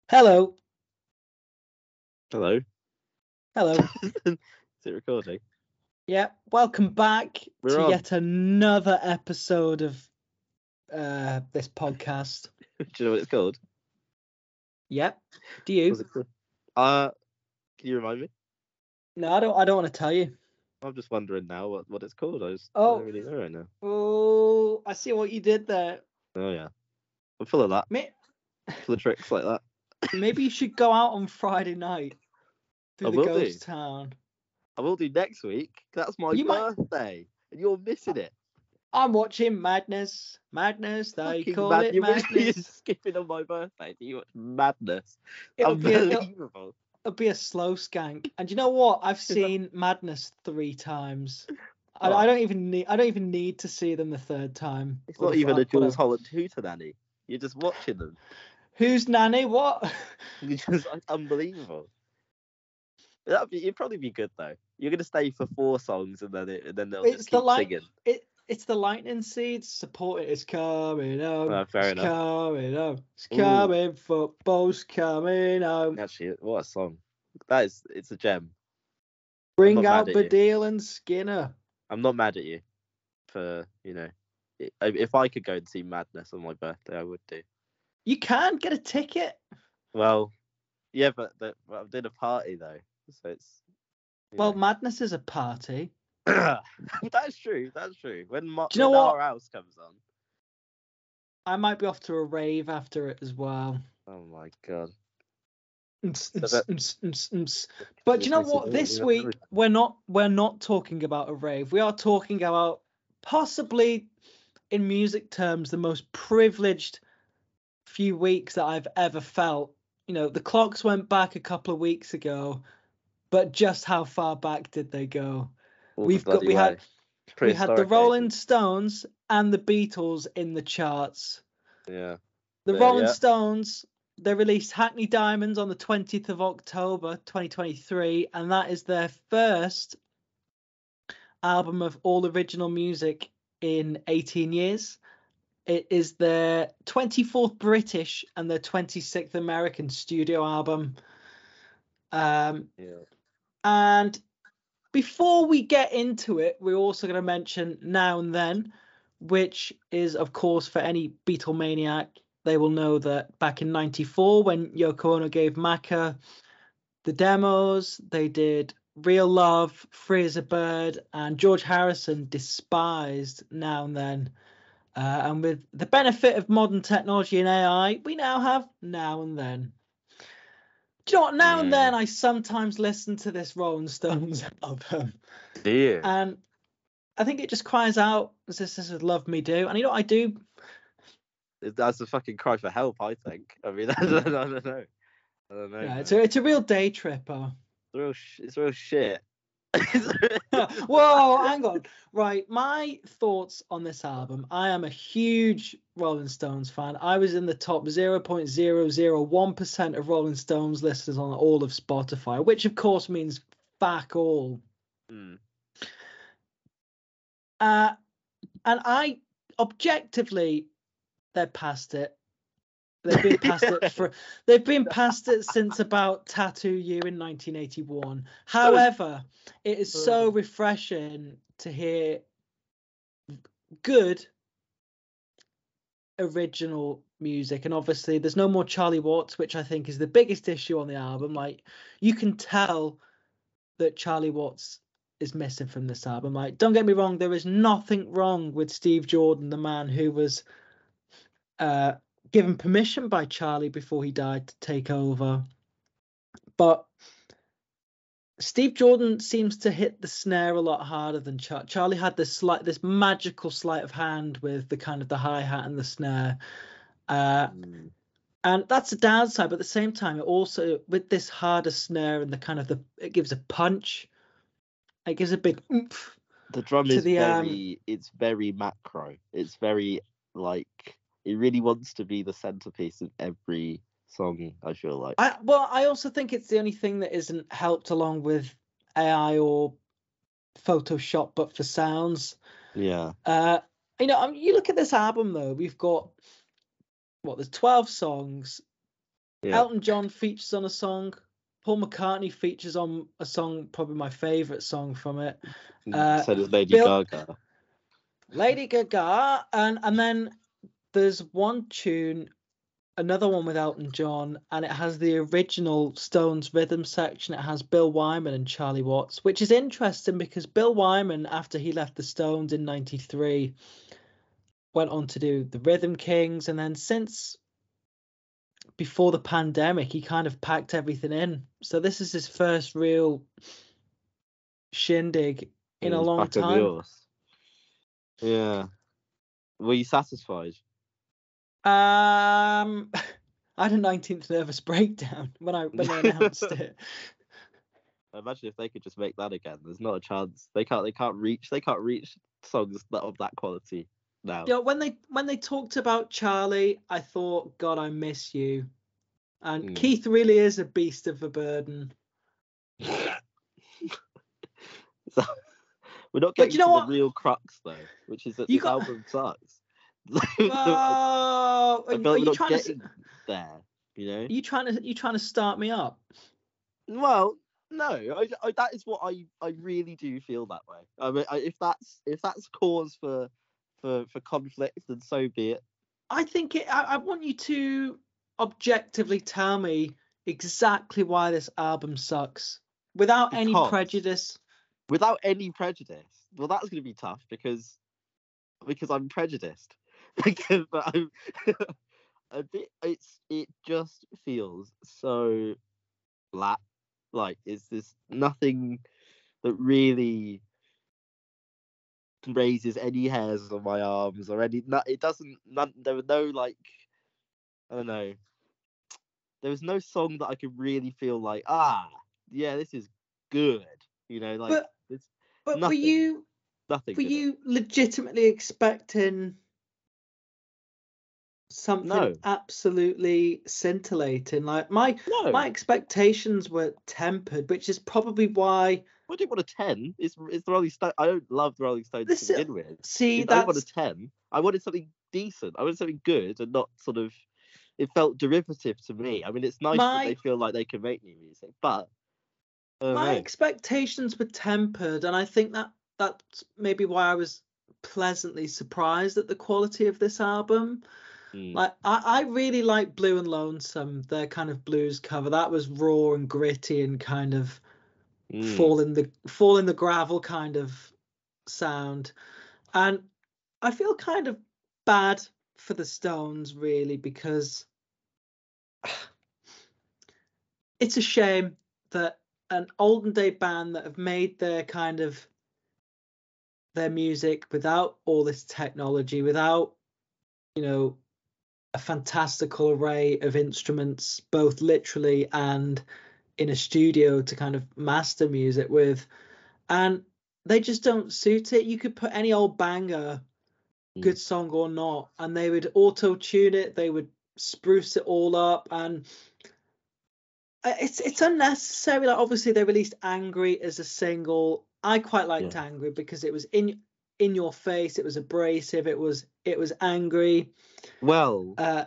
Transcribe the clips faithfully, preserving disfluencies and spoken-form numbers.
Hello. Hello. Hello. Is it recording? Yeah, welcome back We're to on. yet another episode of uh, this podcast. Do you know what it's called? Yep. Do you? What's it called? Uh, can you remind me? No, I don't. I don't want to tell you. I'm just wondering now what, what it's called. I just Oh. don't really know right now. Oh, I see what you did there. Oh yeah, I'm full of that. May- Full of tricks like that. Maybe you should go out on Friday night through I the will ghost do. town. I will do next week. That's my You might- birthday, and you're missing it. I'm watching Madness. Madness. They Fucking call mad. it You're really madness. skipping on my birthday. Do you watch Madness? It'll be a, it'll, Unbelievable. it'll be a slow skank. And you know what? I've seen Madness three times. I, I don't even need. I don't even need to see them the third time. It's Or not the even fo- a Jules whatever. Holland hootenanny. You're just watching them. Who's nanny? What? It's just like, unbelievable. That'd be, it'd probably be good though. You're gonna stay for four songs and then it, and then they'll It's just the keep light. singing. It. It's the lightning seeds. Support it. It's coming home. Oh, fair it's enough. coming home. It's Ooh. coming. Football's coming home. Actually, what a song! That is, it's a gem. Bring not out mad at you. Badil and Skinner. I'm not mad at you for you know. i- If I could go and see Madness on my birthday, I would do. You can get a ticket. Well, yeah, but, but but I'm doing a party though, so it's. you Well, know. Madness is a party. That's true. That's true. When, Ma- Do you know when what? Our House comes on. I might be off to a rave after it as well. Oh my god. Ms, So ms, that- ms, ms, ms. But do you know Seriously, what? so This what- week we're not we're not talking about a rave. We are talking about possibly, in music terms, the most privileged few weeks that I've ever felt. You know, the clocks went back a couple of weeks ago, but just how far back did they go? all the We've got bloody we had way. we had the Prehistoric Rolling ages. Stones and the Beatles in the charts. Yeah. The There, Rolling yeah. Stones, they released Hackney Diamonds on the twentieth of October twenty twenty-three, and that is their first album of all original music in eighteen years. It is their twenty-fourth British and their twenty-sixth American studio album. Um, Yeah. and before we get into it, we're also going to mention Now and Then, which is, of course, for any Beatlemaniac, they will know that back in ninety-four, when Yoko Ono gave Macca the demos, they did Real Love, Free as a Bird, and George Harrison despised Now and Then. Uh, and with the benefit of modern technology and A I, we now have Now and Then. Do you know what? Now and Mm. then I sometimes listen to this Rolling Stones album. Do you? And I think it just cries out, as this is Love Me Do. And you know what I do? That's a fucking cry for help, I think. I mean, I don't, I don't know. I don't know. Yeah, it's man. a, it's a real day tripper. It's real, sh- it's real shit. Whoa, hang on. Right, my thoughts on this album. I am a huge Rolling Stones fan. I was in the top zero point zero zero one percent of Rolling Stones listeners on all of Spotify, which of course means fuck all. Mm. Uh, and I, objectively, they're past it. They've been past it for they've been past it since about Tattoo You in nineteen eighty-one. However, it is so refreshing to hear good original music, and obviously there's no more Charlie Watts, which I think is the biggest issue on the album. Like, you can tell that Charlie Watts is missing from this album. Like, don't get me wrong, there is nothing wrong with Steve Jordan, the man who was uh given permission by Charlie before he died to take over. But Steve Jordan seems to hit the snare a lot harder than Char- Charlie. Had this slight, this magical sleight of hand with the kind of the hi-hat and the snare. Uh, Mm. and that's a downside, but at the same time, it also, with this harder snare and the kind of the, it gives a punch. It gives a big oomph. The drum To is the, um, very, it's very macro. It's very, like, it really wants to be the centerpiece of every song, I feel like. I well, I also think it's the only thing that isn't helped along with A I or Photoshop, but for sounds. Yeah. Uh, you know, I mean, you look at this album though. We've got what? There's twelve songs. Yeah. Elton John features on a song. Paul McCartney features on a song, probably my favourite song from it. Uh, so does Lady Bill- Gaga. Lady Gaga, and and then there's one tune, another one with Elton John, and it has the original Stones rhythm section. It has Bill Wyman and Charlie Watts, which is interesting because Bill Wyman, after he left the Stones in ninety-three, went on to do the Rhythm Kings, and then since before the pandemic, he kind of packed everything in. So this is his first real shindig in Yeah, a he's long back on the time. horse. Yeah. Were you satisfied? Um, I had a nineteenth nervous breakdown when I when they announced it. Imagine if they could just make that again. There's not a chance. They can't. They can't reach. They can't reach songs that of that quality now. You know, when they when they talked about Charlie, I thought, God, I miss you. And Mm. Keith really is a beast of a burden. So, we're not But getting you know to what? the real crux though, which is that You this got- album sucks. Oh, I are feel like we're you not trying getting to? there. You know. Are you trying to? You trying to start me up? Well, no, I, I, that is what I, I really do feel that way. I mean, I, if that's if that's cause for for for conflict, then so be it. I think it. I, I want you to objectively tell me exactly why this album sucks, without any Because- prejudice. Without any prejudice. Well, that's going to be tough because because I'm prejudiced. Because but I'm a bit. It's it just feels so flat. Like it's this nothing that really raises any hairs on my arms or any. No, it doesn't. None, there were no like. I don't know. There was no song that I could really feel like, ah, yeah, this is good. You know, like But it's but nothing. were you nothing. were in it. you legitimately expecting something No. absolutely scintillating? Like my No. my expectations were tempered, which is probably why. I didn't want a ten. It's it's the Rolling Stones. I don't love the Rolling Stones This to begin with. see It's- I don't want a that's ten. I wanted something decent. I wanted something good and not sort of. It felt derivative to me. I mean, it's nice My- that they feel like they can make new music, but I don't my know. expectations were tempered, and I think that that's maybe why I was pleasantly surprised at the quality of this album. Mm. Like I, I really like Blue and Lonesome, their kind of blues cover. That was raw and gritty and kind of Mm. fall in the fall in the gravel kind of sound. And I feel kind of bad for the Stones really, because it's a shame that an olden day band that have made their kind of their music without all this technology, without, you know, a fantastical array of instruments, both literally and in a studio to kind of master music with, and they just don't suit it. You could put any old banger, Mm. good song or not, and they would auto tune it, they would spruce it all up, and it's it's unnecessary. Like obviously they released Angry as a single. I quite liked Yeah. Angry because it was in in your face, it was abrasive, it was it was angry. Well, Uh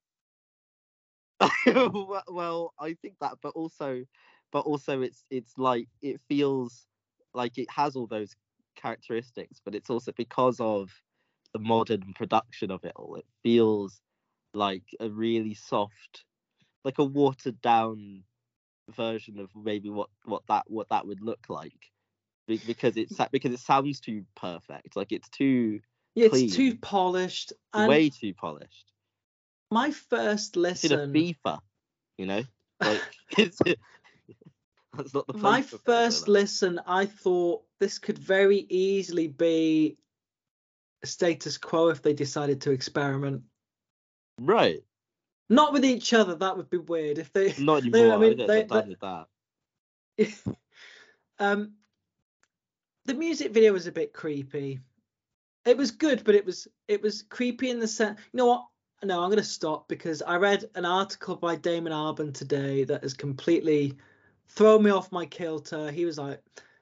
well, well, I think that, but also, but also, it's it's like it feels like it has all those characteristics, but it's also because of the modern production of it all. It feels like a really soft, like a watered down version of maybe what what that what that would look like, Be- because it's because it sounds too perfect. Like it's too yeah, clean, it's too polished. And way too polished. my first It's in a listen, FIFA, you know, like it's. That's not the place my for something first like that. listen, I thought this could very easily be a status quo if they decided to experiment. Right. Not with each other, that would be weird. If they, Not they anymore. I I, mean, guess they, I'm done they with that. um, the music video was a bit creepy. It was good, but it was it was creepy in the sense. You know what? No, I'm going to stop because I read an article by Damon Albarn today that has completely thrown me off my kilter. He was like,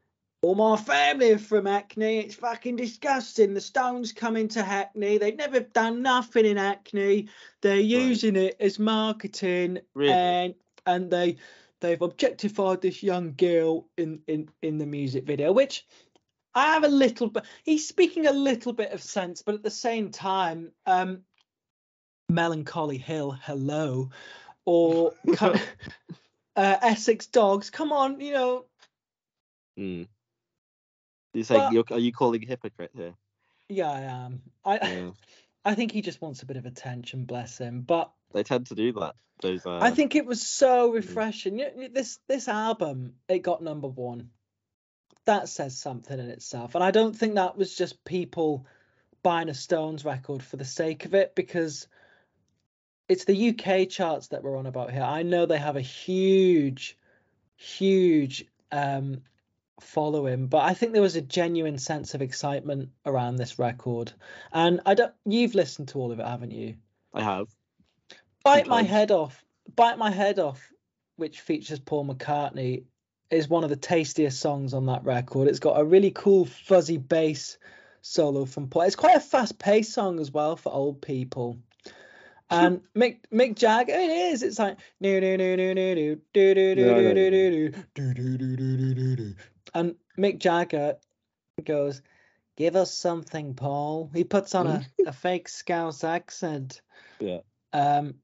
All my family are from Hackney. It's fucking disgusting. The Stones come into Hackney. They've never done nothing in Hackney. They're using it as marketing, Really? and and they they've objectified this young girl in in in the music video, which I have a little bit. He's speaking a little bit of sense, but at the same time, um, Melancholy Hill, hello, or uh, Essex Dogs. Come on, you know. Mm. You saying But- you're, are you calling a hypocrite here? Yeah, I am. I Yeah. I think he just wants a bit of attention, bless him. But They tend to do that. Those. Uh, I think it was so refreshing. You know, This this album, it got number one. That says something in itself, and I don't think that was just people buying a Stones record for the sake of it, because it's the U K charts that we're on about here. I know they have a huge, huge um, following, but I think there was a genuine sense of excitement around this record. And I don't. You've listened to all of it, haven't you? I have. Bite My times. Head Off. Bite My Head Off, which features Paul McCartney, is one of the tastiest songs on that record. It's got a really cool fuzzy bass solo from Paul. It's quite a fast-paced song as well for old people. And Mick Mick Jagger, it is. It's like no no no no no no do do do do do do do do do do do do. And Mick Jagger goes, "Give us something, Paul." He puts on a, a fake Scouse accent. Yeah. Um.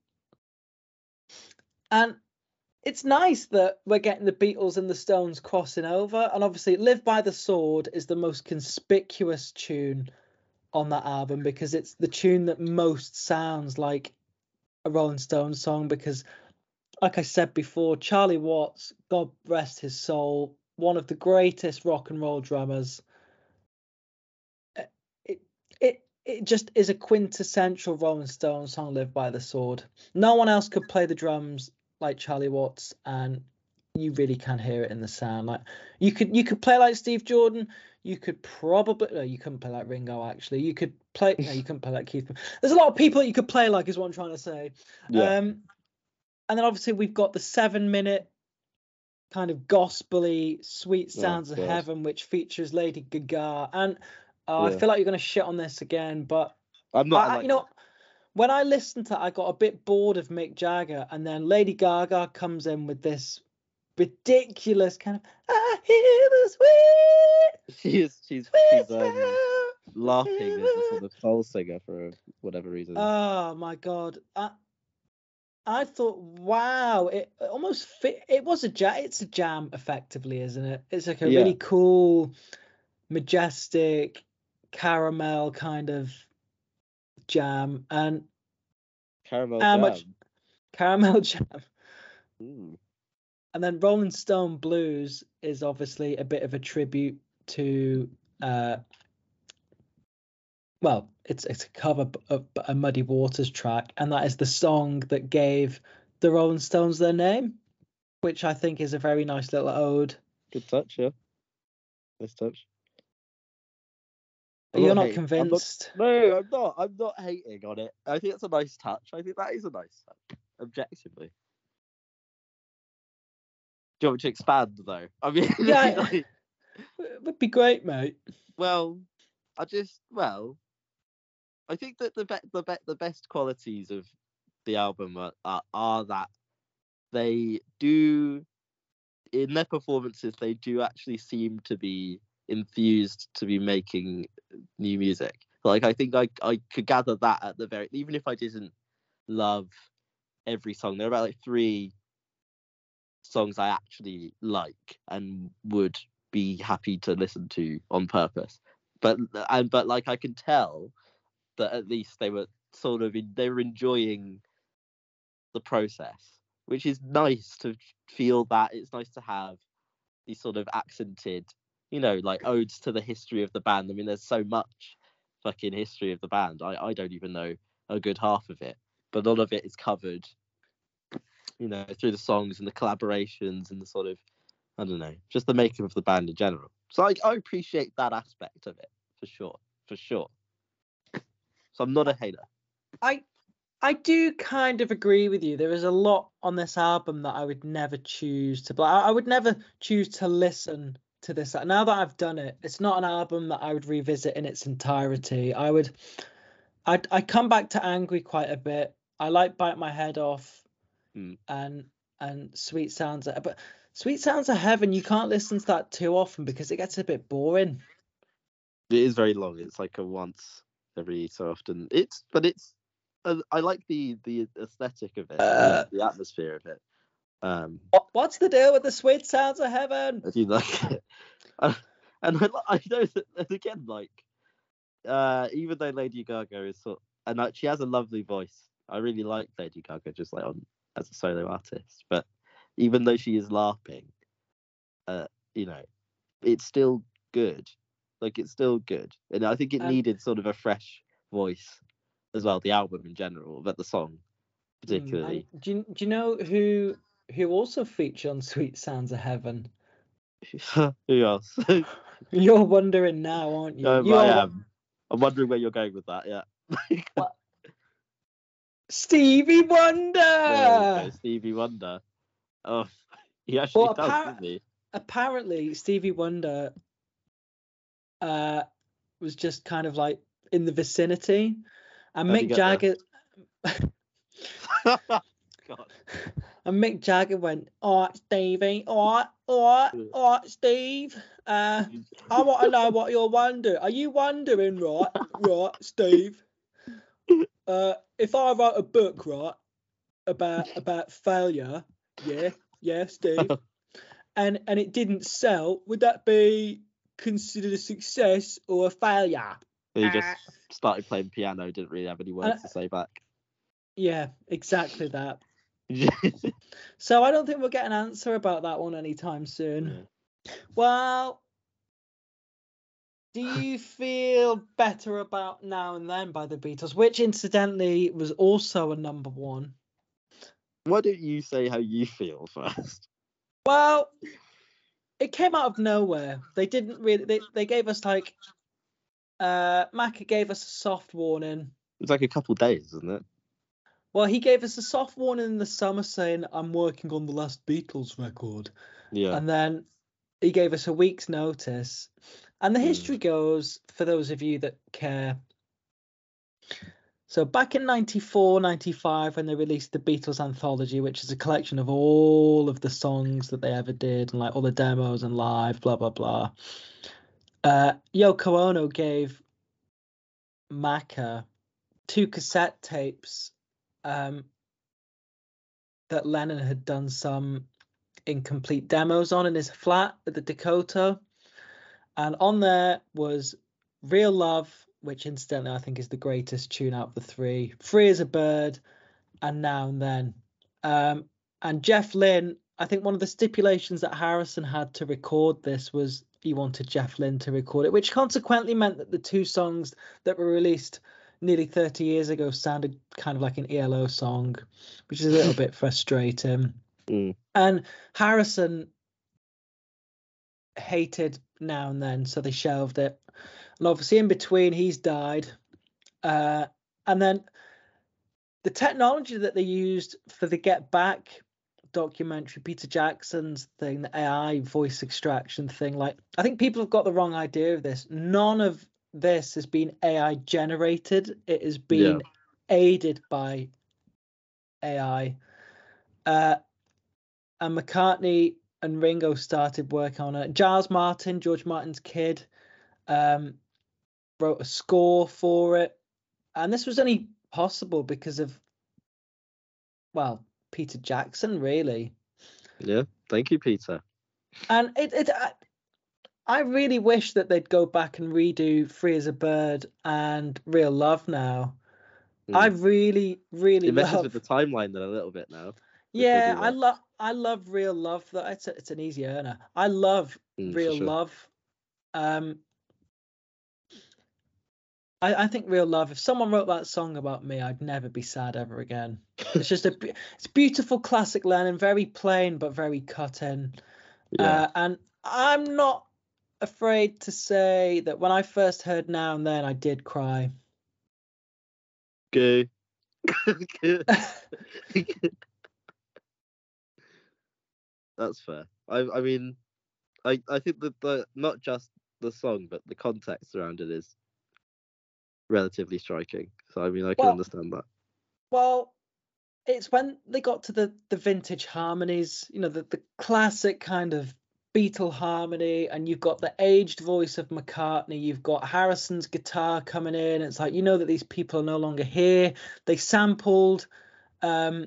And it's nice that we're getting the Beatles and the Stones crossing over. And obviously, Live by the Sword is the most conspicuous tune on that album, because it's the tune that most sounds like a Rolling Stones song. Because, like I said before, Charlie Watts, God rest his soul, one of the greatest rock and roll drummers. It, it, it just is a quintessential Rolling Stones song, Live by the Sword. No one else could play the drums like Charlie Watts, and you really can hear it in the sound. Like you could you could play like Steve Jordan, you could probably no, you couldn't play like Ringo actually. You could play no, you couldn't play like Keith. There's a lot of people that you could play like, is what I'm trying to say. Yeah. Um and then obviously we've got the seven minute kind of gospely Sweet Sounds Oh, of God. Heaven, which features Lady Gaga. And uh, I Yeah. feel like you're gonna shit on this again, but I'm not. I, I like you know, when I listened to it, I got a bit bored of Mick Jagger, and then Lady Gaga comes in with this ridiculous kind of I hear the sweet, She is. She's. sweet She's um, sound laughing of as a sort of soul singer for whatever reason. Oh my god! I I thought, wow, it almost fit. It was a jam. It's a jam, effectively, isn't it? It's like a Yeah. really cool, majestic, caramel kind of jam, and Caramel how jam. much caramel jam. Mm. And then Rolling Stone Blues is obviously a bit of a tribute to, uh, well, it's it's a cover of a Muddy Waters track, and that is the song that gave the Rolling Stones their name, which I think is a very nice little ode. Good touch, yeah. Nice touch. I'm You're not hating. convinced? I'm not, no, I'm not. I'm not hating on it. I think it's a nice touch. I think that is a nice touch, objectively. Do you want me to expand, though? I mean, Yeah, like, it would be great, mate. well, I just, well, I think that the be- the be- the best qualities of the album are, are are that they do, in their performances, they do actually seem to be enthused to be making new music. Like, I think I I could gather that at the very, even if I didn't love every song, there are about like three songs I actually like and would be happy to listen to on purpose. But and but like I can tell that at least they were sort of in, they were enjoying the process, which is nice to feel. That it's nice to have these sort of accented, you know, like odes to the history of the band. I mean, there's so much fucking history of the band. I, I don't even know a good half of it, but a lot of it is covered, you know, through the songs and the collaborations and the sort of, I don't know, just the making of the band in general. So I, I appreciate that aspect of it for sure, for sure. So I'm not a hater. I I do kind of agree with you. There is a lot on this album that I would never choose to play. I would never choose to listen to this. Now that I've done it, it's not an album that I would revisit in its entirety. I would, I I come back to Angry quite a bit. I like Bite My Head Off, Mm. and and Sweet Sounds of, but Sweet Sounds of Heaven, you can't listen to that too often because it gets a bit boring. It is very long. It's like a once every so often. It's but it's uh, I like the the aesthetic of it, Uh, the atmosphere of it. Um, what, what's the deal with the Sweet Sounds of Heaven? if you like it, and, and I, li- I know that and again, like uh, even though Lady Gaga is sort, and like, she has a lovely voice. I really like Lady Gaga, just like on as a solo artist. But even though she is LARPing, uh, you know, it's still good. Like it's still good, and I think it Um, needed sort of a fresh voice as well. The album in general, but the song hmm, particularly. and do you, do you know who who also featured on Sweet Sounds of Heaven? Who else? You're wondering now, aren't you? um, You I are am. I'm wondering where you're going with that. Yeah. what? Stevie There we go, Wonder. Stevie Wonder. Oh, he actually Well, does, appar- doesn't he? apparently Stevie Wonder uh was just kind of like in the vicinity, and How'd he Mick get there? Jagger God. and Mick Jagger went, all right, Stevie, all right, all right, all right, Steve. Uh, I want to know what you're wondering. Are you wondering, right, right, Steve? Uh, if I wrote a book, right, about about failure, yeah, yeah, Steve, and and it didn't sell, would that be considered a success or a failure? He just Uh, started playing piano, didn't really have any words and, to say back. yeah, exactly that. So I don't think we'll get an answer about that one anytime soon. Yeah. Well, do you feel better about Now and Then by the Beatles, which incidentally was also a number one? Why don't you say how you feel first? Well, it came out of nowhere. They didn't really. They, they gave us like. Uh, Macca gave us a soft warning. It was like a couple days, isn't it? Well, he gave us a soft warning in the summer saying, I'm working on the last Beatles record. Yeah. And then he gave us a week's notice. And the history Mm. goes, for those of you that care. So back in ninety-four, ninety-five, when they released the Beatles Anthology, which is a collection of all of the songs that they ever did, and like all the demos and live, blah, blah, blah. Uh, Yoko Ono gave Macca two cassette tapes um, that Lennon had done some incomplete demos on in his flat at the Dakota. And on there was Real Love, which incidentally I think is the greatest tune out of the three, Free as a Bird, and Now and Then. Um, and Jeff Lynne, I think one of the stipulations that Harrison had to record this was he wanted Jeff Lynne to record it, which consequently meant that the two songs that were released nearly thirty years ago sounded kind of like an E L O song, which is a little bit frustrating. Mm. And Harrison hated Now and Then, so they shelved it. And obviously in between, he's died. Uh, and then the technology that they used for the Get Back documentary, Peter Jackson's thing, the A I voice extraction thing, like, I think people have got the wrong idea of this. None of this has been A I generated. It has been Yeah. aided by A I. Uh, and McCartney and Ringo started work on it. Giles Martin, George Martin's kid, um, wrote a score for it. And this was only possible because of, well, Peter Jackson, really. Yeah. Thank you, Peter. And it, it I, I really wish that they'd go back and redo Free as a Bird and Real Love now. Mm. I really, really It messes love. with the timeline then a little bit now. Yeah, I love, I love Real Love. Though it's a, it's an easy earner. I love Mm, Real sure. Love. Um, I, I think Real Love. If someone wrote that song about me, I'd never be sad ever again. It's just a, it's beautiful classic Lennon, very plain but very cutting. Yeah. Uh, and I'm not afraid to say that when I first heard Now and Then, I did cry. Good. That's fair. I I mean, I, I think that the not just the song, but the context around it is relatively striking. So I mean, I can Well, understand that. well, it's when they got to the the vintage harmonies, you know, the the classic kind of Beatle harmony, and you've got the aged voice of McCartney, you've got Harrison's guitar coming in. It's like, you know that these people are no longer here. They sampled um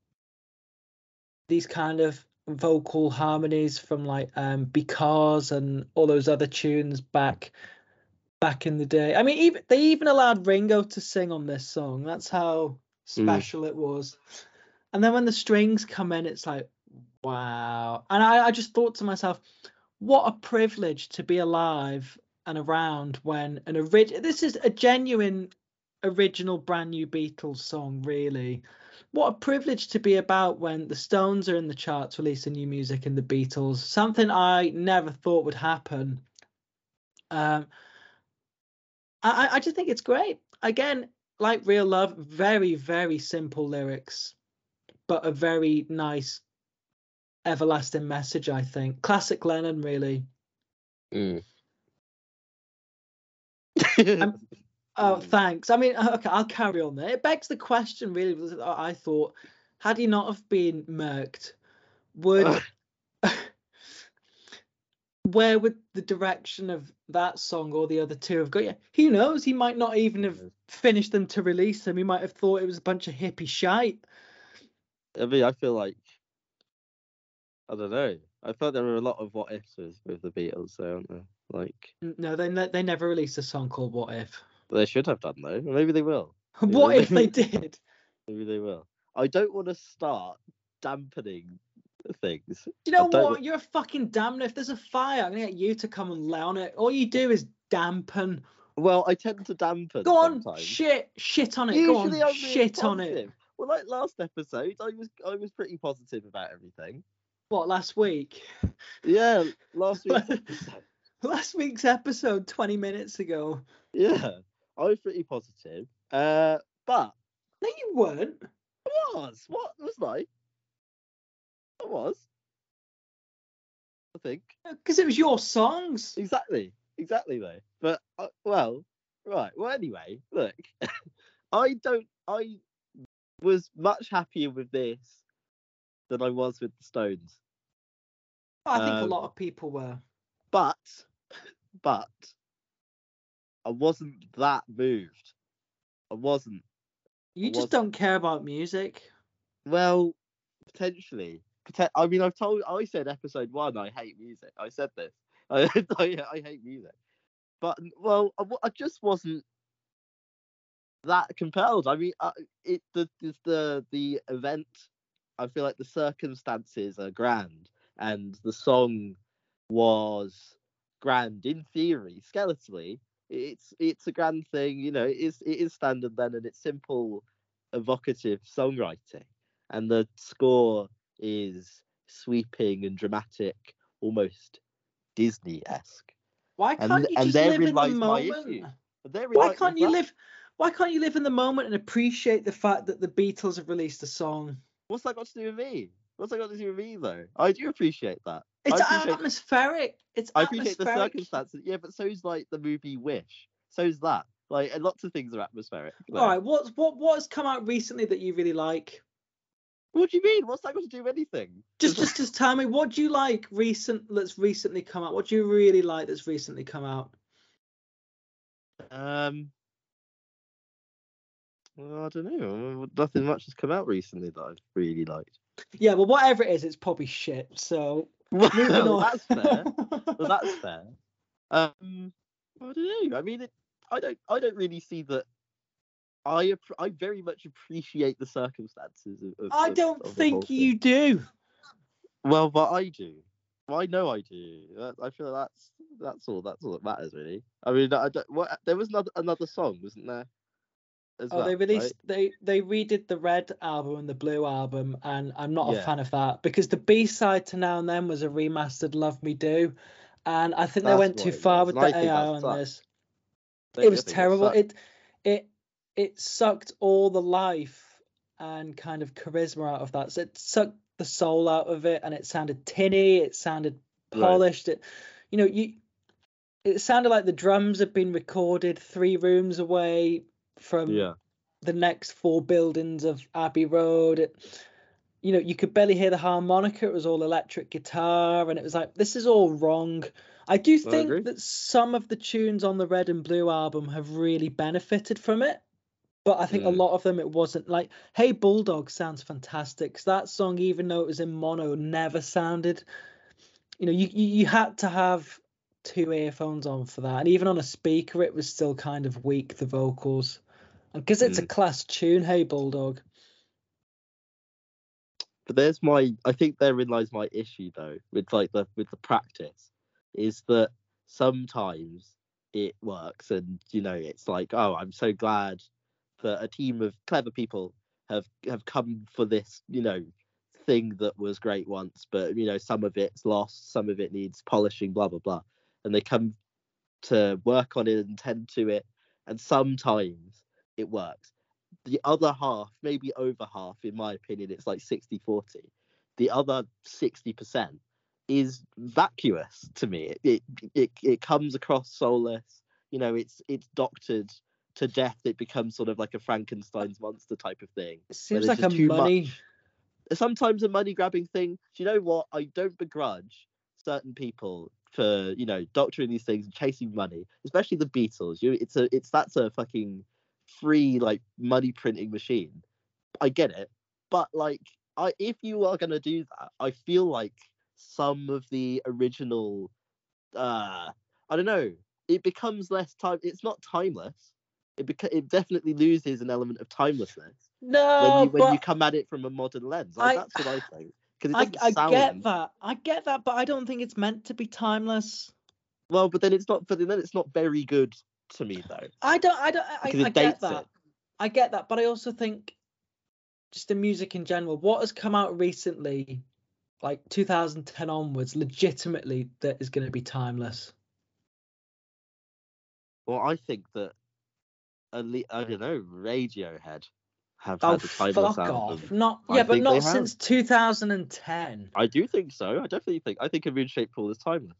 these kind of vocal harmonies from like um Because and all those other tunes back back in the day. I mean, even they even allowed Ringo to sing on this song. That's how Mm. special it was. And then when the strings come in, it's like, wow. And I, I just thought to myself, what a privilege to be alive and around when an original, this is a genuine original brand new Beatles song, really. What a privilege to be about when the Stones are in the charts releasing new music and the Beatles, something I never thought would happen. Um, I, I just think it's great. Again, like Real Love, very, very simple lyrics, but a very nice everlasting message, I think. Classic Lennon, really. Mm. I'm, oh, thanks. I mean, okay, I'll carry on there. It begs the question, really. I thought, had he not have been murked, would where would the direction of that song or the other two have got? Yeah, who knows? He might not even have finished them to release them. He might have thought it was a bunch of hippie shite. I mean, I feel like I don't know. I thought there were a lot of what ifs with, with the Beatles, so aren't there? Like, No, they ne- they never released a song called What If. they should have done though. Maybe they will. What Maybe if they did? Maybe they will. I don't want to start dampening things. You know I don't. what? You're a fucking damner. If there's a fire, I'm gonna get you to come and lay on it. All you do is dampen. Well, I tend to dampen. Go on, sometimes. shit, shit on it. Usually Go on, I'm really shit on positive. it. Well, like last episode, I was I was pretty positive about everything. What, last week? Yeah, last week's episode. Last week's episode, twenty minutes ago. Yeah, I was pretty positive. Uh, but no, you weren't. I was. What was I? I was. I think. Because it was your songs. Exactly. Exactly though. But uh, well, right. Well, anyway, look, I don't. I was much happier with this than I was with the Stones. I think um, a Um, lot of people were. But, but, I wasn't that moved. I wasn't. You I just wasn't. don't care about music. Well, potentially. Poten- I mean, I've told. I said episode one. I hate music. I said this. I I, I hate music. But well, I, I just wasn't that compelled. I mean, uh, it the the the event. I feel like the circumstances are grand, and the song was grand in theory. Skeletally, it's it's a grand thing. You know, it is it is standard then, and it's simple, evocative songwriting, and the score is sweeping and dramatic, almost Disney-esque. Why can't and, you and just live in the lies moment? Why can't you live? Why can't you live in the moment and appreciate the fact that the Beatles have released a song? What's that got to do with me? What's that got to do with me though? I do appreciate that. It's appreciate atmospheric. It's I appreciate atmospheric. the circumstances. Yeah, but so's like the movie Wish. So's that. Like, and lots of things are atmospheric. You know? All right. What's what what has come out recently that you really like? What do you mean? What's that got to do with anything? Just just just tell me, what do you like recent that's recently come out? What do you really like that's recently come out? Um. Well, I don't know. Nothing much has come out recently that I've really liked. Yeah, well, whatever it is, it's probably shit. So well, moving on. That's fair. well, that's fair. Um, I don't know. I mean, it, I don't. I don't really see that. I I very much appreciate the circumstances. Of, of, I don't of think you do. Well, but I do. Well, I know I do. I feel that's that's all. That's all that matters, really. I mean, I don't. What there was another another song, wasn't there? As oh, well, they released right? they they redid the Red album and the Blue album, and I'm not Yeah. a fan of that because the B side to Now and Then was a remastered Love Me Do, and I think That's they went too far with the A I on sucked. this. Don't It was think terrible. It, It it it sucked all the life and kind of charisma out of that. So it sucked the soul out of it, and it sounded tinny. It sounded polished. It, you know, you. It sounded like the drums had been recorded three rooms away from Yeah. the next four buildings of Abbey Road. It, you know, you could barely hear the harmonica. It was all electric guitar, and it was like, this is all wrong. I do I agree. think that some of the tunes on the Red and Blue album have really benefited from it, but I think a Mm. lot of them it wasn't. Like, Hey Bulldog sounds fantastic. 'Cause that song, even though it was in mono, never sounded. You know, you you, you had to have two earphones on for that, and even on a speaker, it was still kind of weak, the vocals. And because it's a Mm. class tune, Hey Bulldog. But there's my, I think therein lies my issue though with like the with the practice, is that sometimes it works, and you know it's like, oh, I'm so glad that a team of clever people have have come for this, you know, thing that was great once, but you know some of it's lost, some of it needs polishing, blah blah blah, and they come to work on it and tend to it, and sometimes it works. The other half, maybe over half, in my opinion, it's like sixty forty. The other sixty percent is vacuous to me. It, it it it comes across soulless. You know, it's it's doctored to death. It becomes sort of like a Frankenstein's monster type of thing. It where seems there's like a just too money. much. Sometimes a money grabbing thing. Do you know what? I don't begrudge certain people for, you know, doctoring these things and chasing money, especially the Beatles. You, it's a it's that's a fucking free like money printing machine. I get it, but like, I if you are gonna do that, I feel like some of the original, uh, I don't know, it becomes less time. It's not timeless. It beca- it definitely loses an element of timelessness when you No, when you but come at it from a modern lens. Like, I, that's what I think, because it I, doesn't I get sound that. I get that, but I don't think it's meant to be timeless. well. But then it's not. But then it's not very good to me though, I don't. I don't. I, because I it get dates that. it. I get that, but I also think just the music in general. What has come out recently, like two thousand ten onwards, legitimately that is going to be timeless. Well, I think that at least, I don't know, Radiohead have Oh, had a timeless fuck album. off! Not I yeah, but think they not have. since two thousand ten. I do think so. I definitely think. I think a Moon Shaped Pool is timeless.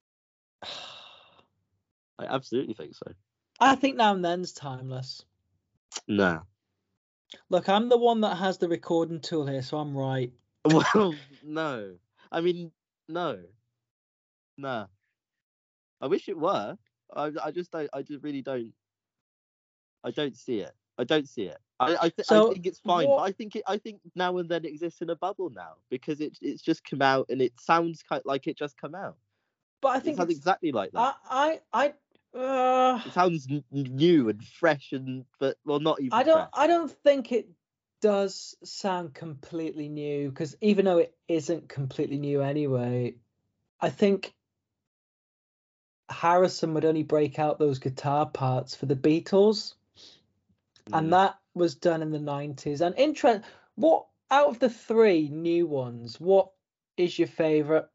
I absolutely think so. I think Now and Then's timeless. Nah. Look, I'm the one that has the recording tool here, so I'm right. Well, no. I mean, no. Nah. I wish it were. I, I just don't. I just really don't. I don't see it. I don't see it. I I, th- So I think it's fine, what- but I think it. I think Now and Then exists in a bubble now, because it it's just come out and it sounds kind like it just come out. But I It think sounds it's, exactly like that. I I I uh, It sounds n- new and fresh, and but well, not even I don't fresh. I don't think it does sound completely new, because even though it isn't completely new anyway, I think Harrison would only break out those guitar parts for the Beatles, Mm. and that was done in the nineties. And interest, what out of the three new ones, what is your favorite?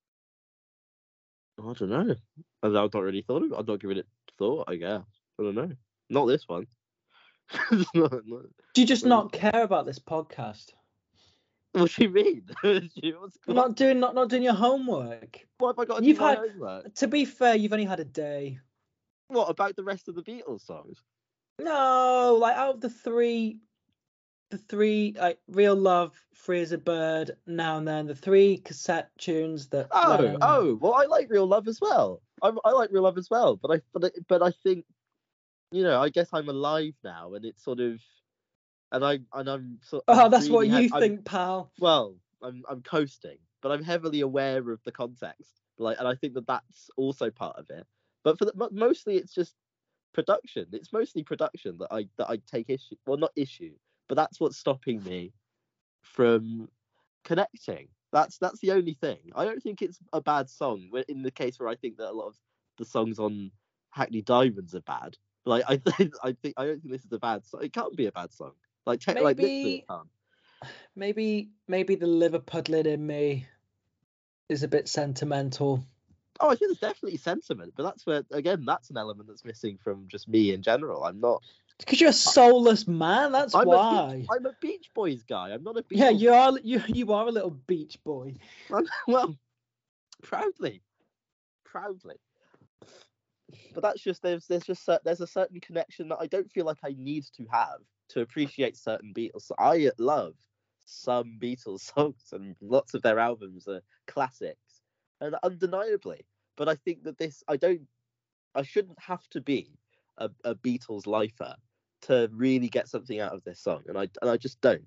I don't know. I've not really thought of it. I've not given it thought, I guess. I don't know. Not this one. not, not, Do you just not not care about this podcast? What do you mean? What's, Not doing not not doing your homework. what have I got to You've do my had, homework? to be fair, you've only had a day. What about the rest of the Beatles songs? No, like out of the three, the three like Real Love, Free as a Bird, Now and Then, the three cassette tunes that. Oh, Lennon- oh, well, I like Real Love as well. I, I like Real Love as well, but I, but I, but I think, you know, I guess I'm alive now, and it's sort of, and I, and I'm sort. Oh, I'm that's what really you he- I'm- think, pal. Well, I'm, I'm coasting, but I'm heavily aware of the context, like, and I think that that's also part of it. But for the, mo- mostly, it's just production. It's mostly production that I that I take issue. Well, not issue, but that's what's stopping me from connecting. That's that's the only thing. I don't think it's a bad song. where- In the case where I think that a lot of the songs on Hackney Diamonds are bad. Like, I think I think I don't think this is a bad song. It can't be a bad song. Like te- like literally Maybe, it can't. maybe, maybe the Liverpudlin in me is a bit sentimental. Oh, I think there's definitely sentiment, but that's where again that's an element that's missing from just me in general. I'm not. Because you're a soulless man. That's I'm why. a Beach, I'm a Beach Boys guy. I'm not a Beatles. Yeah, you are. You you are a little beach boy. I'm- well, proudly, proudly. But that's just there's there's just cer- there's a certain connection that I don't feel like I need to have to appreciate certain Beatles. I love some Beatles songs, and lots of their albums are classics, and undeniably. But I think that this I don't I shouldn't have to be a, a Beatles lifer to really get something out of this song, and I and I just don't.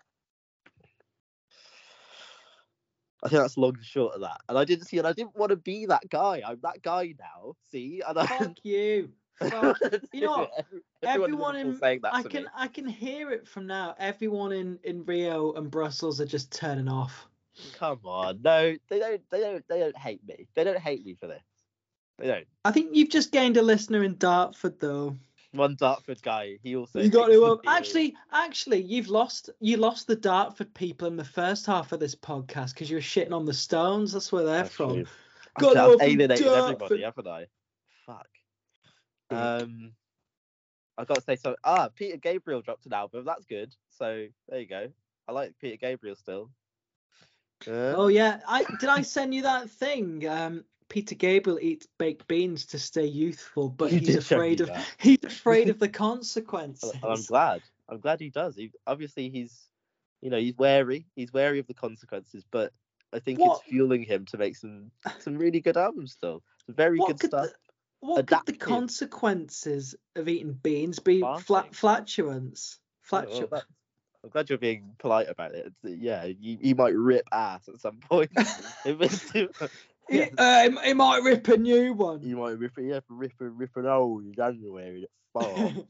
I think that's long and short of that. And I didn't see, and I didn't want to be that guy. I'm that guy now. See, and I, Fuck you. Fuck. You know what? Everyone, Everyone in saying that I to can me. I can hear it from now. Everyone in in Rio and Brussels are just turning off. Come on, no, they don't. They don't. They don't hate me. They don't hate me for this. They don't. I think you've just gained a listener in Dartford, though. One Dartford guy. He also. You got to uh, actually, actually, you've lost. You lost the Dartford people in the first half of this podcast because you were shitting on the Stones. That's where they're That's from. true. Got I've to alienated Dartford. everybody, haven't I? Fuck. Dick. Um, I got to say so. Ah, Peter Gabriel dropped an album. That's good. So there you go. I like Peter Gabriel still. Uh, Oh yeah, I did. I send you that thing. Um, Peter Gabriel eats baked beans to stay youthful, but You he's did show afraid me of that. he's afraid of the consequences. and I'm glad. I'm glad he does. He obviously he's, you know, he's wary. He's wary of the consequences, but I think What- it's fueling him to make some some really good albums still. Some very What good could stuff. the, what Adaptive. could the consequences of eating beans be? Farting. Flat flatulence. Oh, well, Flatu- that- I'm glad you're being polite about it. It's, yeah, you, you might rip ass at some point. If it's too- He, uh, he, he might rip a new one. You might rip it, yeah, rip a rip an old underwear in it. Fart.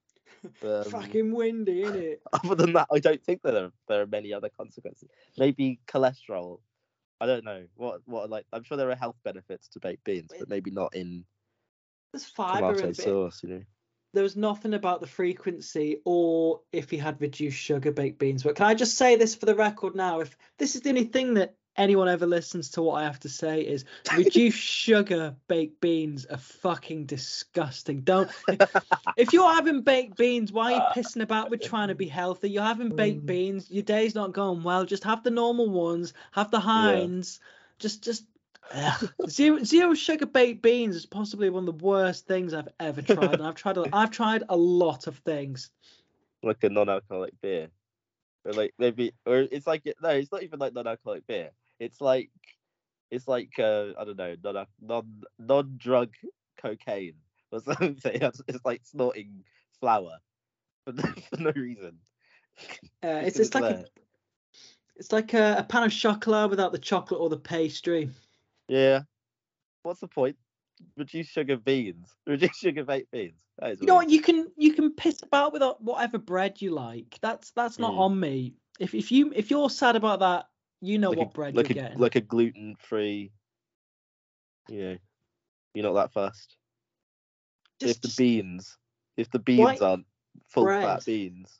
Um, Fucking windy, innit? Other than that, I don't think that there are, there are many other consequences. Maybe cholesterol. I don't know what what like. I'm sure there are health benefits to baked beans, but maybe not in There's fibre tomato in it. sauce. You know. There was nothing about the frequency or if he had reduced sugar baked beans. But can I just say this for the record now? If this is the only thing that anyone ever listens to what I have to say is reduced sugar baked beans are fucking disgusting. Don't if you're having baked beans, why are you pissing about with trying to be healthy? You're having baked beans, your day's not going well. Just have the normal ones, have the Heinz. Just just ugh. Zero, zero sugar baked beans is possibly one of the worst things I've ever tried, and I've tried a, I've tried a lot of things. Like a non-alcoholic beer, or like maybe, or it's like no, it's not even like non-alcoholic beer. It's like it's like uh, I don't know, non non non-drug cocaine or something. It's like snorting flour for no, for no reason. Uh, it's it's like a, it's like a, a pan of chocolate without the chocolate or the pastry. Yeah. What's the point? Reduce sugar beans. Reduce sugar baked beans. That is You know weird. what? You can you can piss about with whatever bread you like. That's that's not Mm. on me. If if you if you're sad about that, you know like what a, bread like you're a, getting. Like a gluten-free. You know, you're not that fussed. Just, if the just beans, if the beans white aren't full bread. fat beans.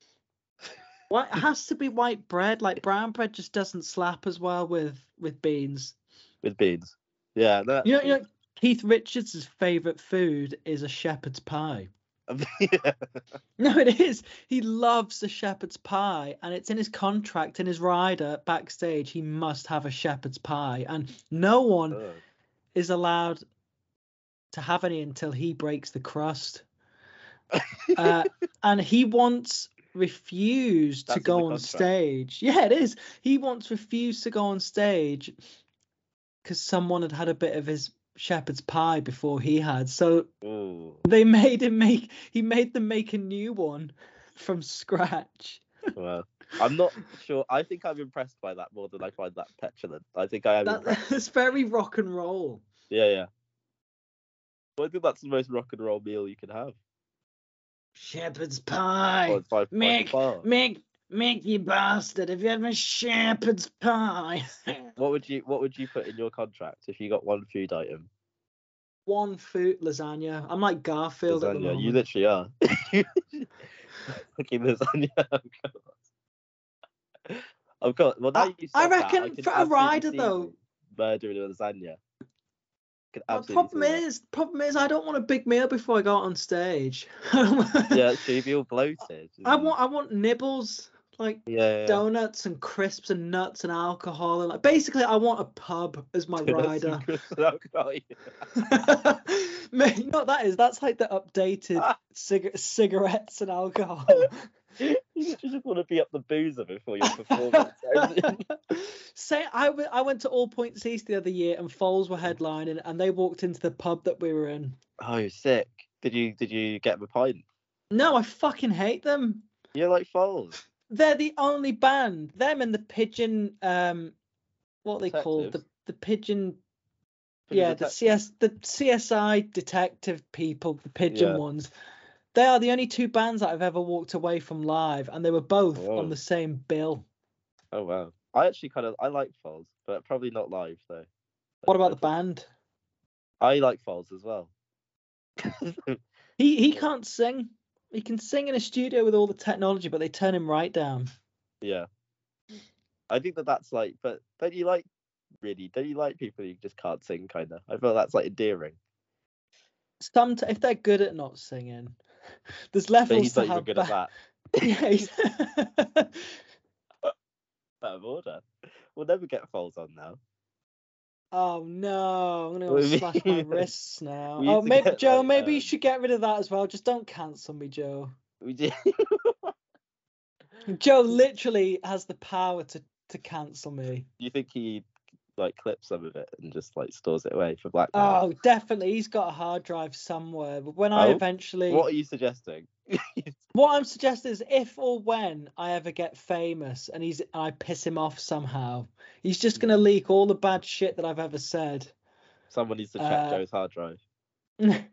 Well, it has to be white bread. Like brown bread just doesn't slap as well with with beans. With beans. Yeah. That's You know, true. you know, Keith Richards' favourite food is a shepherd's pie. Yeah. No, it is. He loves a shepherd's pie, and it's in his contract, in his rider backstage. He must have a shepherd's pie, and no one Oh. is allowed to have any until he breaks the crust. uh, and he once refused That's to in go the on contract. stage. Yeah, it is. He once refused to go on stage because someone had had a bit of his shepherd's pie before he had. So Ooh. they made him make. He made them make a new one from scratch. Well, I'm not sure. I think I'm impressed by that more than I find that petulant. I think I am That, impressed. that's very rock and roll. Yeah, yeah. Well, I think that's the most rock and roll meal you can have. Shepherd's Oh, pie. it's by, by Mick, far. Mick, Mick, you bastard! Have you had my shepherd's pie? What would you What would you put in your contract if you got one food item? One food lasagna. I'm like Garfield at the Lasagna. moment. You literally are. Fucking lasagna. Of course. Of course. Well, now I, you said I that, reckon I can for a absolutely rider see though. you murdering a lasagna. Can The absolutely problem see that. is, problem is, I don't want a big meal before I go out on stage. Yeah, so you'd be all bloated. I want, I want nibbles. like Yeah, yeah, yeah. donuts and crisps and nuts and alcohol, and like basically I want a pub as my Donuts and rider. crisps and alcohol, Mate, no, that is that's like the updated cig- cigarettes and alcohol. You literally just want to be up the boozer before your performance. Say I, w- I went to All Points East the other year and Foles were headlining and they walked into the pub that we were in. Oh, sick. Did you did you get them a pint? No, I fucking hate them. You like Foles? They're the only band. Them and the Pigeon, um, what are they called? The Detectives? the Pigeon, Pigeon yeah, the Detectives? C S the C S I detective people, the Pigeon Yeah. ones. They are the only two bands that I've ever walked away from live, and they were both Whoa. on the same bill. Oh wow. I actually kind of I like Foles, but probably not live though. What about I the think- band? I like Foles as well. He he can't sing. He can sing in a studio with all the technology, but they turn him right down. Yeah. I think that that's like, but don't you like really? Don't you like people who just can't sing? Kind of. I feel that's like endearing. Some if they're good at not singing, there's But levels he's to not how even good ba- at that. Yeah, he's... Out of order. We'll never get Foles on now. Oh no, I'm gonna go We- slash my wrists now. we used Oh, to maybe get, Joe, like, maybe you um, should get rid of that as well. Just don't cancel me, Joe. We did. Joe literally has the power to to cancel me. You think he like clips some of it and just like stores it away for blackmail? Oh, definitely, he's got a hard drive somewhere. But when I Oh? eventually, What are you suggesting? what I'm suggesting is, if or when I ever get famous and he's I piss him off somehow, he's just gonna leak all the bad shit that I've ever said. Someone needs to check Uh, Joe's hard drive. You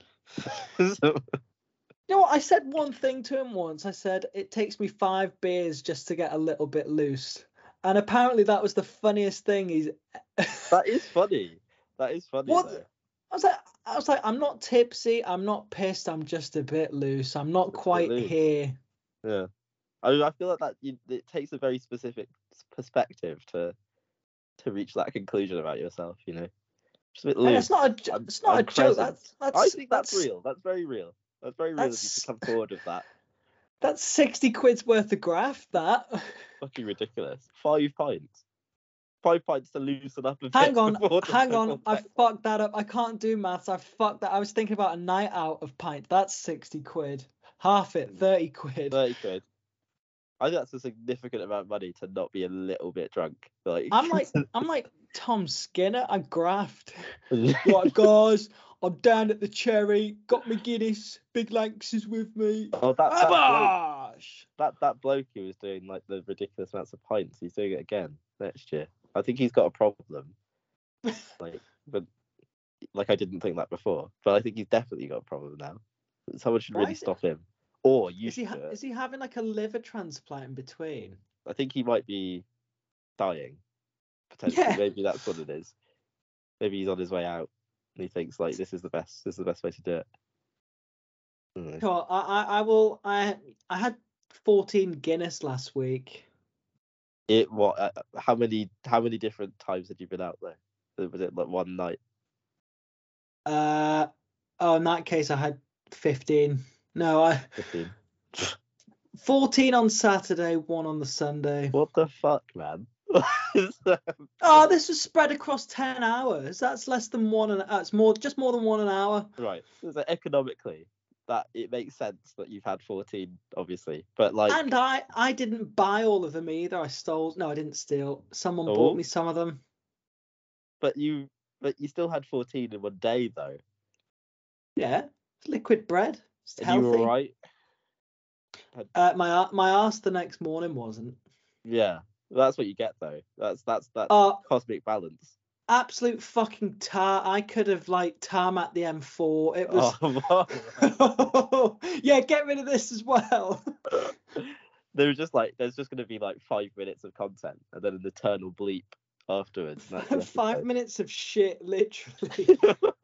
know what? I said one thing to him once. I said, it takes me five beers just to get a little bit loose. And apparently that was the funniest thing he's... That is funny. That is funny, What? though. I was like, I was like, I'm not tipsy. I'm not pissed. I'm just a bit loose. I'm not Just a bit quite loose. here. Yeah. I mean, I feel like that you, it takes a very specific s- perspective to to reach that conclusion about yourself, you know? Just a bit And loose. it's not a, jo- and- it's not a and joke. present. That's, that's, I think that's, that's real. That's very real. That's very real of you That's- to come forward with that. That's sixty quid's worth of graft, that. Fucking ridiculous. Five pints. Five pints to loosen up a bit. Hang on, before the- hang on. before I the- fucked that up. I can't do maths. I fucked that. I was thinking about a night out of pint. That's sixty quid. Half it, thirty quid. thirty quid. I think that's a significant amount of money to not be a little bit drunk. Like, I'm like, I'm like Tom Skinner. I graft. Right, guys, I'm down at the Cherry. Got my Guinness. Big Lanks is with me. oh, that, that, bloke, Abash! that that bloke who was doing like the ridiculous amounts of pints, he's doing it again next year. I think he's got a problem. Like, but like I didn't think that before, but I think he's definitely got a problem now. Someone should Why really is it- stop him. Or you Is he should ha- do it. is he having like a liver transplant in between? I think he might be dying. Potentially, Yeah. maybe that's what it is. Maybe he's on his way out, and he thinks like this is the best. This is the best way to do it. I don't know. Sure, I, I, I will. I, I had fourteen Guinness last week. It what? Uh, how many? How many different times had you been out there? Was it like one night? Uh, oh, in that case, I had fifteen. No, I Fifteen. fourteen on Saturday, one on the Sunday. What the fuck, man? Oh, this was spread across ten hours. That's less than one an. That's more, just more than one an hour. Right. So economically, that it makes sense that you've had fourteen, obviously, but like, And I, I didn't buy all of them either. I stole. No, I didn't steal. Someone Oh. bought me some of them. but you, but you still had fourteen in one day though. Yeah, it's liquid bread. It's And healthy. you were all right. Uh, my ar- my arse the next morning wasn't. Yeah, that's what you get though. That's that's that's Uh, cosmic balance. absolute fucking tar. I could have like tarmac the M four. It was. Oh, Yeah, get rid of this as well. there was just like there's just gonna be like five minutes of content and then an eternal bleep afterwards. and that's the Five episode. minutes of shit, literally.